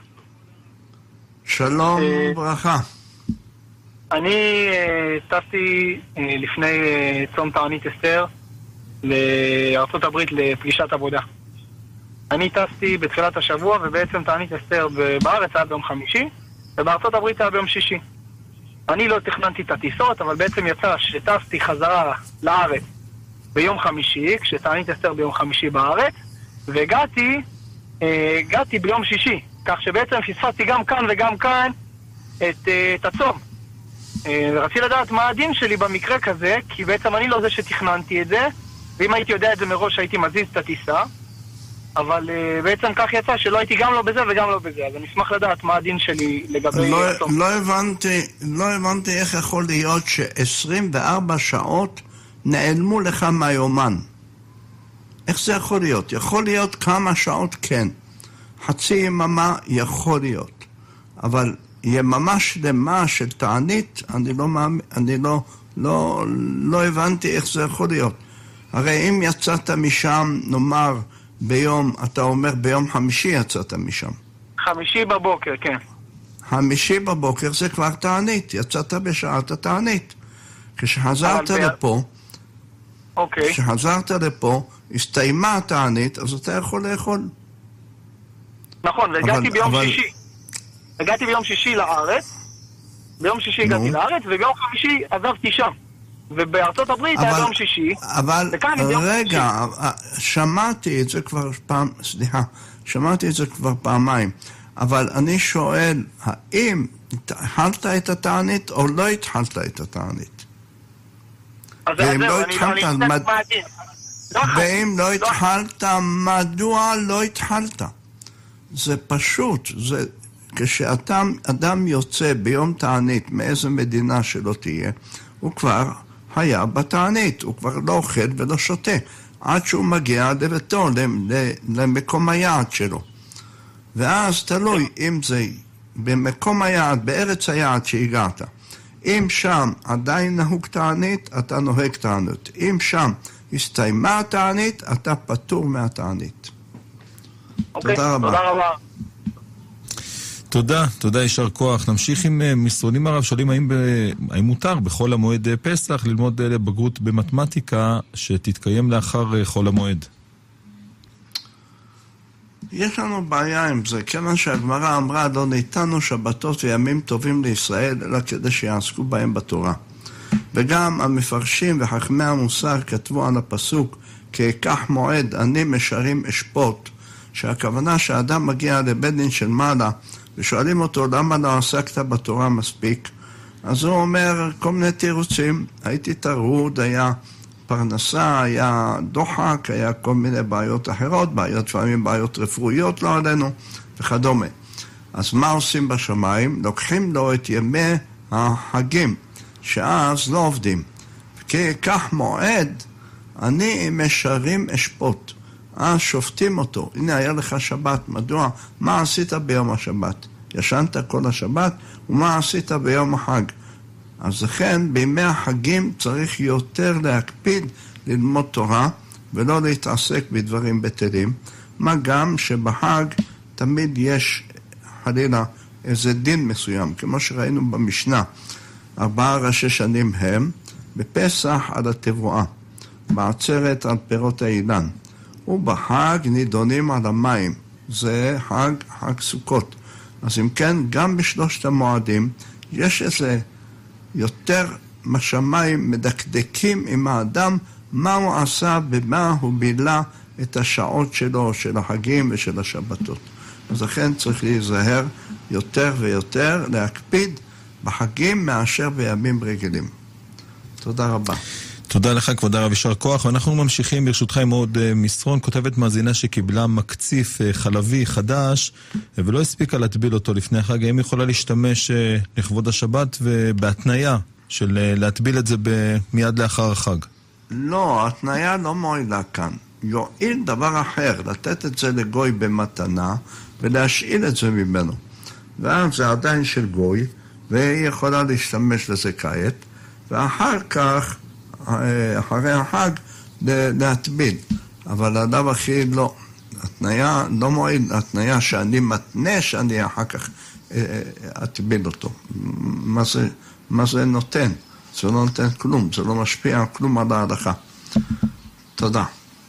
שלום וברכה. אני טסתי לפני צום תענית אסתר לארצות הברית לפגישת עבודה. אני טסתי בתחילת השבוע, ובעצם תענית אסתר בארץ היה ביום חמישי, ובארצות הברית היה ביום שישי. אני לא תכננתי את הטיסות, אבל בעצם יצא שטסתי חזרה לארץ ביום חמישי, כשתענית אסתר ביום חמישי בארץ, והגעתי הגעתי ביום שישי, כך שבעצם פספסתי גם כאן וגם כאן את, את הצום. ורציתי לדעת מה הדין שלי במקרה כזה, כי בעצם אני לא זה שתכננתי את זה, ואם הייתי יודע את זה מראש הייתי מזיז את הטיסה, אבל בעצם כך יצא שלא הייתי גם לא בזה וגם לא בזה, אז אני אשמח לדעת מה הדין שלי לגבי... לא, לא הבנתי, לא הבנתי איך יכול להיות ש-עשרים וארבע שעות נעלמו לך מהיומן. איך זה יכול להיות? יכול להיות כמה שעות כן. חצי יממה יכול להיות. אבל יממה שלמה של תענית, אני לא, אני לא, לא, לא הבנתי איך זה יכול להיות. הרי אם יצאת משם, נאמר, ביום, אתה אומר ביום חמישי יצאת משם. חמישי בבוקר, כן. חמישי בבוקר זה כבר תענית, יצאת בשעת התענית. כשחזרת לפה, אוקיי. כשחזרת לפה, הסתיימה התענית, אז אתה יכול לאכול. נכון, והגעתי ביום אבל... שישי. הגעתי ביום שישי לארץ, ביום שישי נו. הגעתי לארץ, וביום חמישי עזבתי שם. ובארצות הברית אבל, היה ביום שישי. אבל רגע, שישי. שמעתי את זה כבר פעם, סליחה, שמעתי את זה כבר פעמיים. אבל אני שואל, האם התחלת את התענית או לא התחלת את התענית? ואם לא התחלת, מד... ואם לא התחלת, מדוע לא התחלת? זה פשוט, זה... כשאדם יוצא ביום תענית מאיזו מדינה שלא תהיה, הוא כבר היה בתענית, הוא כבר לא אוכל ולא שותה, עד שהוא מגיע לביתו, למקום היעד שלו. ואז תלוי אם זה במקום היעד, בארץ היעד שהגעת. אם שם עדיין נהוג תענית, אתה נוהג תענית. אם שם הסתיימה התענית, אתה פטור מהתענית. אוקיי, תודה רבה. תודה רבה. תודה, תודה, יישר כוח. נמשיך עם מסרונים הרב, שואלים האם, ב... האם מותר בחול המועד פסח ללמוד בגרות במתמטיקה שתתקיים לאחר חול המועד. יש לנו בעיה עם זה, כיוון שהגמרא אמרה, לא ניתנו שבתות וימים טובים לישראל, אלא כדי שיעסקו בהם בתורה. וגם המפרשים וחכמי המוסר כתבו על הפסוק, כי אקח מועד, אני משרים אשפוט, שהכוונה שהאדם מגיע לבית דין של מעלה, ושואלים אותו, למה לא עסקת בתורה מספיק? אז הוא אומר, כל מיני תירוצים, הייתי תרוד, היה פרנסה, היה דוחק, היה כל מיני בעיות אחרות, בעיות לפעמים בעיות רפואיות לא עלינו, וכדומה. אז מה עושים בשמיים? לוקחים לו את ימי החגים, שאז לא עובדים. כי כך מועד, אני משרים אשפוט. אז שופטים אותו. הנה היה לך שבת, מדוע? מה עשית ביום השבת? ישנת כל השבת, ומה עשית ביום החג? אז לכן, בימי החגים צריך יותר להקפיד ללמוד תורה, ולא להתעסק בדברים בטלים, מה גם שבחג תמיד יש חלילה איזה דין מסוים, כמו שראינו במשנה, ארבעה ראשי שנים הם, בפסח על התבואה, בעצרת על פירות האילן, ובחג נידונים על המים, זה חג, חג סוכות. אז אם כן, גם בשלושת המועדים, יש איזה יותר משמיים מדקדקים עם האדם, מה הוא עשה ומה הוא בילה את השעות שלו, של החגים ושל השבתות. אז לכן צריך להיזהר יותר ויותר, להקפיד בחגים מאשר בימים רגילים. תודה רבה. תודה לך כבוד הרב, יישר כוח. ואנחנו ממשיכים ברשותך עם עוד מסרון. כותבת מאזינה שקיבלה מקציף חלבי חדש ולא הספיקה להטביל אותו לפני החג. האם יכולה להשתמש לכבוד השבת ובהתניה של להטביל את זה מיד לאחר החג? לא, התניה לא מועילה כאן. יועיל דבר אחר, לתת את זה לגוי במתנה ולהשאיל את זה ממנו. ואז זה עדיין של גוי והיא יכולה להשתמש לזה כעת, ואחר כך אחרי החג להטביל, אבל האדם הכי לא, התניה לא מועיל, התניה שאני מתנה שאני אחר כך אטביל אותו. מה זה, מה זה נותן? זה לא נותן כלום, זה לא משפיע כלום על ההלכה. תודה.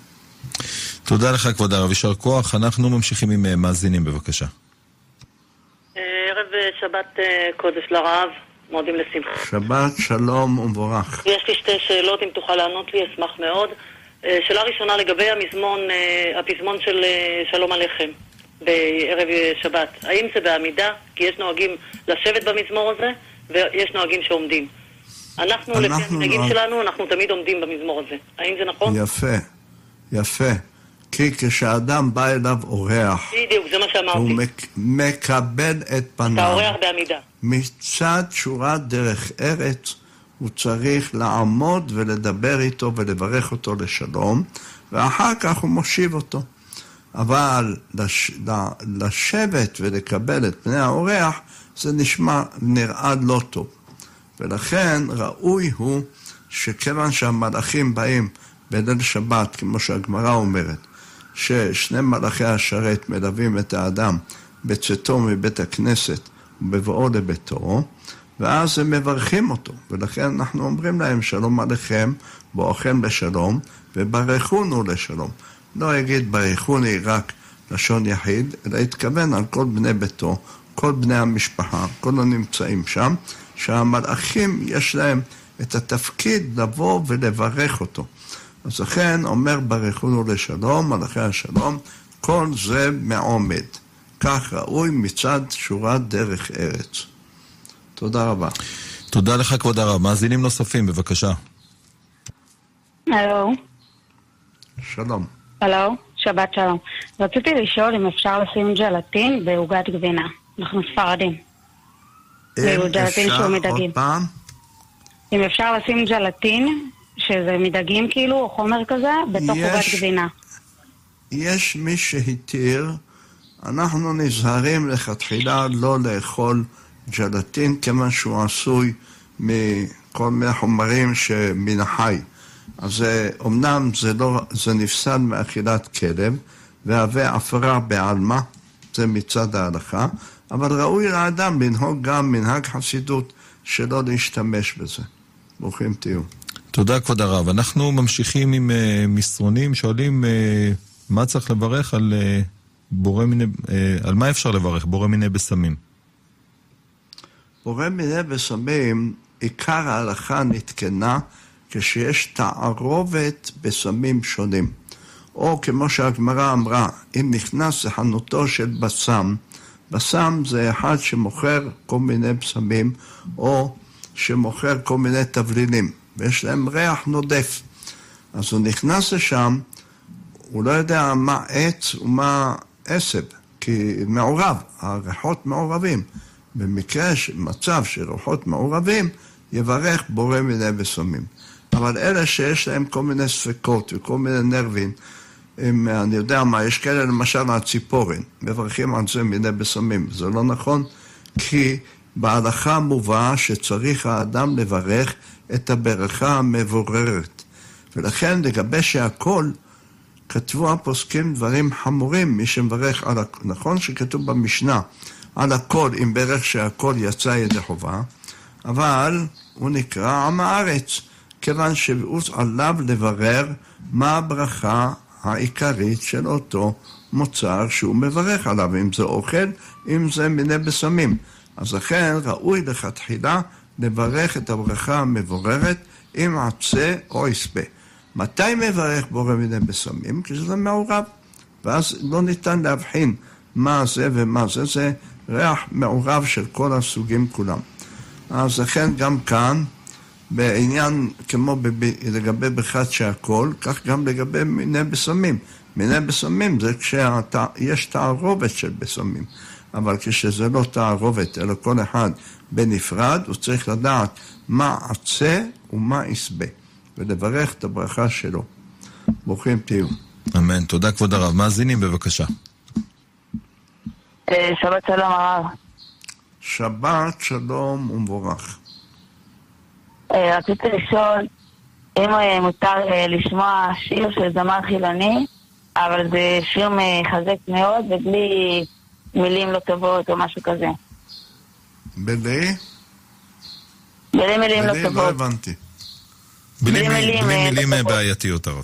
תודה לך כבוד הרב, יישר כוח. אנחנו ממשיכים עם מאזינים, בבקשה. ערב שבת קודש לרב, מועדים לשמחה. שבת שלום ומבורך. יש לי שתי שאלות, אם תוכל לענות לי, אשמח מאוד. שאלה ראשונה לגבי המזמון, הפזמון של שלום עליכם בערב שבת. האם זה בעמידה? כי יש נוהגים לשבת במזמור הזה, ויש נוהגים שעומדים. אנחנו, אנחנו לפי המנהגים נוהג... שלנו, אנחנו תמיד עומדים במזמור הזה. האם זה נכון? יפה, יפה. כי כשאדם בא אליו אורח, בדיוק, זה מה שאמרתי. הוא מק... מקבל את פניו. אתה אורח בעמידה. מצד שורת דרך ארץ, הוא צריך לעמוד ולדבר איתו ולברך אותו לשלום, ואחר כך הוא מושיב אותו. אבל לש... לשבת ולקבל את פני האורח, זה נשמע, נראה לא טוב. ולכן ראוי הוא שכיוון שהמלאכים באים בליל שבת, כמו שהגמרא אומרת, ששני מלאכי השרת מלווים את האדם בצאתו מבית הכנסת ובבואו לביתו, ואז הם מברכים אותו. ולכן אנחנו אומרים להם שלום עליכם, בואכם לשלום, וברכונו לשלום. לא יגיד ברכוני רק לשון יחיד, אלא יתכוון על כל בני ביתו, כל בני המשפחה, כל הנמצאים שם, שהמלאכים יש להם את התפקיד לבוא ולברך אותו. אז לכן אומר ברכונו לשלום, מלאכי השלום, כל זה מעומד. כך ראוי מצד שורת דרך ארץ. תודה רבה. תודה לך כבוד הרב. מאזינים נוספים, בבקשה. הלו. שלום. הלו, שבת שלום. רציתי לשאול אם אפשר לשים ג'לטין בעוגת גבינה. אנחנו ספרדים. אם אפשר, עוד פעם? אם אפשר לשים ג'לטין, שזה מדגים כאילו, או חומר כזה, בתוך עוגת גבינה. יש מי שהתיר, אנחנו נזהרים לכתחילה לא לאכול ג'לטין, כיוון שהוא עשוי מכל מיני חומרים שמן החי. אז אמנם זה, לא, זה נפסל מאכילת כלב, והווה הפרה בעלמא, זה מצד ההלכה, אבל ראוי לאדם לנהוג גם מנהג חסידות שלא להשתמש בזה. ברוכים תהיו. תודה כבוד הרב. אנחנו ממשיכים עם uh, מסרונים, שואלים uh, מה צריך לברך על uh, בורא מיני, uh, על מה אפשר לברך? בורא מיני בסמים. בורא מיני בסמים, עיקר ההלכה נתקנה כשיש תערובת בסמים שונים. או כמו שהגמרא אמרה, אם נכנס לחנותו של בסם, בסם זה אחד שמוכר כל מיני בסמים, או שמוכר כל מיני תבלינים, ויש להם ריח נודף. אז הוא נכנס לשם, הוא לא יודע מה עץ ומה עשב, כי מעורב, הריחות מעורבים. במקרה של מצב של ריחות מעורבים, יברך בורא מיני בסמים. אבל אלה שיש להם כל מיני ספקות וכל מיני נרבים, אם אני יודע מה, יש כאלה למשל הציפורן, מברכים על זה מיני בסמים. זה לא נכון, כי בהלכה מובא שצריך האדם לברך את הברכה המבוררת. ולכן לגבי שהכל, כתבו הפוסקים דברים חמורים, מי שמברך על הכל. נכון שכתוב במשנה, על הכל, אם ברך שהכל יצא ידי חובה, אבל הוא נקרא עם הארץ, כיוון שבאוס עליו לברר מה הברכה העיקרית של אותו מוצר שהוא מברך עליו, אם זה אוכל, אם זה מיני בסמים. אז לכן ראוי לכתחילה לברך את הברכה המבוררת עם עצה או עשבה. מתי מברך בורא מיני בסמים? כשזה מעורב. ואז לא ניתן להבחין מה זה ומה זה, זה ריח מעורב של כל הסוגים כולם. אז לכן גם כאן, בעניין כמו לגבי ברכת שהכל, כך גם לגבי מיני בסמים. מיני בסמים זה כשיש תערובת של בסמים. אבל כשזה לא תערובת, אלא כל אחד בנפרד, הוא צריך לדעת מה עצה ומה עשבה, ולברך את הברכה שלו. ברוכים תהיו. אמן. תודה כבוד הרב. מאזינים בבקשה. שבת שלום הרב. שבת שלום ומבורך. רציתי לשאול אם מותר לשמוע שיר של זמר חילוני, אבל זה שיר מחזק מאוד ובלי מילים לא טובות או משהו כזה. בלי? בלי מילים לא טובות. לא הבנתי. בלי מילים בעייתיות הרב.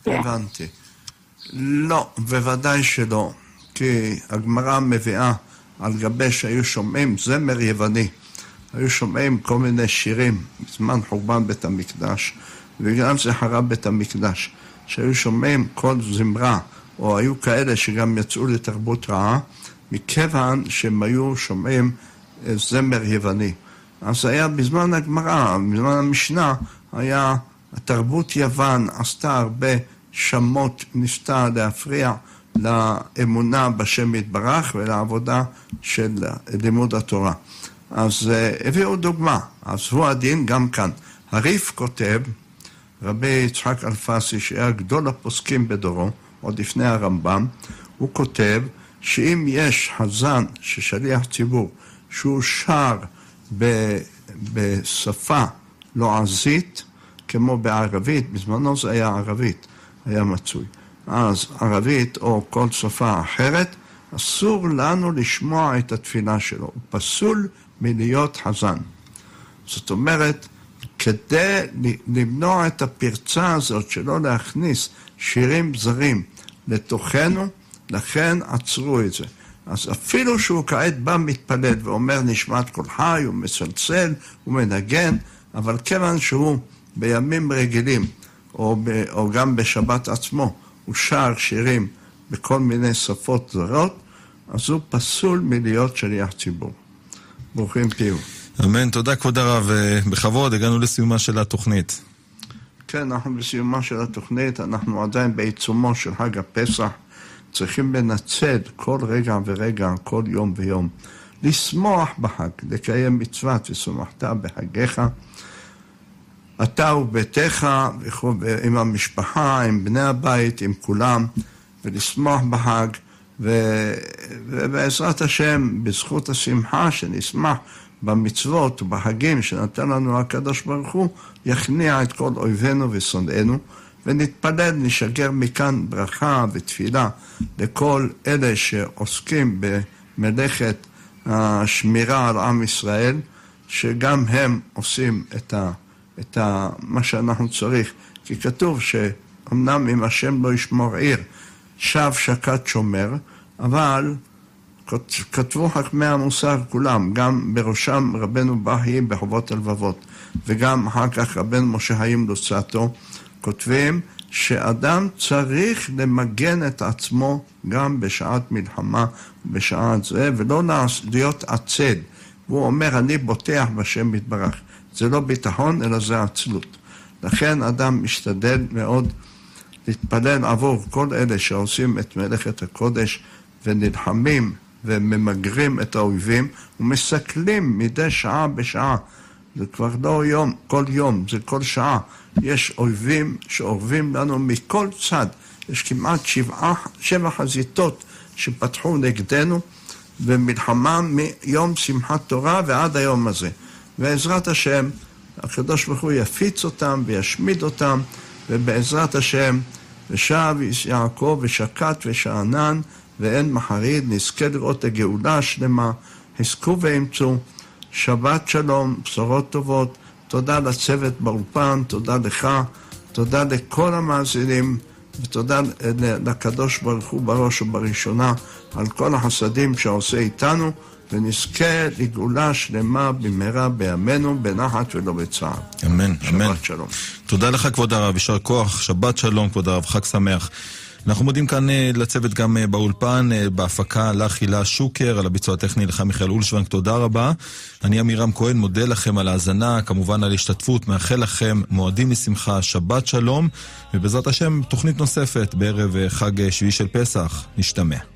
הבנתי. לא, בוודאי שלא. כי הגמרא מביאה על גבי שהיו שומעים זמר יווני. היו שומעים כל מיני שירים בזמן חורבן בית המקדש, וגם זה חרב בית המקדש, שהיו שומעים כל זמרה, או היו כאלה שגם יצאו לתרבות רעה, מכיוון שהם היו שומעים זמר יווני. אז היה בזמן הגמרא, בזמן המשנה, היה התרבות יוון עשתה הרבה שמות, ניסתה להפריע לאמונה בשם יתברך ולעבודה של לימוד התורה. אז הביאו דוגמה, אז הוא הדין גם כאן. הריף כותב, רבי יצחק אלפסי, שהיה גדול הפוסקים בדורו, עוד לפני הרמב"ם, הוא כותב שאם יש חזן ששליח ציבור, שהוא שר ב, בשפה לועזית, כמו בערבית, בזמנו זה היה ערבית, היה מצוי. אז ערבית או כל שפה אחרת, אסור לנו לשמוע את התפילה שלו. הוא פסול מלהיות חזן. זאת אומרת, כדי למנוע את הפרצה הזאת שלא להכניס שירים זרים לתוכנו, לכן עצרו את זה. אז אפילו שהוא כעת בא מתפלל ואומר נשמת כל חי, הוא מסלסל, הוא מנגן, אבל כיוון שהוא בימים רגילים, או, ב, או גם בשבת עצמו, הוא שר שירים בכל מיני שפות זרות, אז הוא פסול מלהיות שליח ציבור. ברוכים תהיו. אמן, תודה כבוד הרב. בכבוד, הגענו לסיומה של התוכנית. כן, אנחנו בסיומה של התוכנית, אנחנו עדיין בעיצומו של חג הפסח, צריכים לנצל כל רגע ורגע, כל יום ויום, לשמוח בחג, לקיים מצוות ושמחת בחגיך, אתה וביתך, עם המשפחה, עם בני הבית, עם כולם, ולשמוח בחג, ו... ובעזרת השם, בזכות השמחה שנשמח במצוות ובחגים שנתן לנו הקדוש ברוך הוא, יכניע את כל אויבינו ושונאינו, ונתפלל, נשגר מכאן ברכה ותפילה לכל אלה שעוסקים במלאכת השמירה על עם ישראל, שגם הם עושים את, ה, את ה, מה שאנחנו צריך. כי כתוב שאומנם אם השם לא ישמור עיר, שב שקד שומר, אבל כתבו חכמי המוסר כולם, גם בראשם רבנו בכי בחובות הלבבות, וגם אחר כך רבנו משה חיים לוצאטו, כותבים שאדם צריך למגן את עצמו גם בשעת מלחמה, בשעת זה, ולא להיות עצל. והוא אומר, אני בוטח בשם יתברך. זה לא ביטחון, אלא זה עצלות. לכן אדם משתדל מאוד להתפלל עבור כל אלה שעושים את מלאכת הקודש, ונלחמים וממגרים את האויבים, ומסכלים מדי שעה בשעה. זה כבר לא יום, כל יום, זה כל שעה. יש אויבים שאורבים לנו מכל צד. יש כמעט שבעה, שבע חזיתות שפתחו נגדנו, במלחמה מיום שמחת תורה ועד היום הזה. בעזרת השם, הקדוש ברוך הוא יפיץ אותם וישמיד אותם, ובעזרת השם, ושב יעקב ושקט ושענן, ואין מחריד, נזכה לראות הגאולה השלמה, הסקו ואמצו, שבת שלום, בשורות טובות, תודה לצוות באולפן, תודה לך, תודה לכל המאזינים, ותודה לקדוש ברוך הוא בראש ובראשונה, על כל החסדים שעושה איתנו, ונזכה לגאולה שלמה במהרה בימינו, בנחת ולא בצער. אמן, אמן. שבת שלום. תודה לך כבוד הרב, יישר כוח, שבת שלום כבוד הרב, חג שמח. אנחנו מודים כאן לצוות גם באולפן, בהפקה לך הילה שוקר, על הביצוע הטכני לך מיכאל אולשוונג, תודה רבה. אני אמירם כהן, מודה לכם על ההאזנה, כמובן על השתתפות, מאחל לכם מועדים לשמחה, שבת שלום, ובעזרת השם תוכנית נוספת בערב חג שביעי של פסח, נשתמע.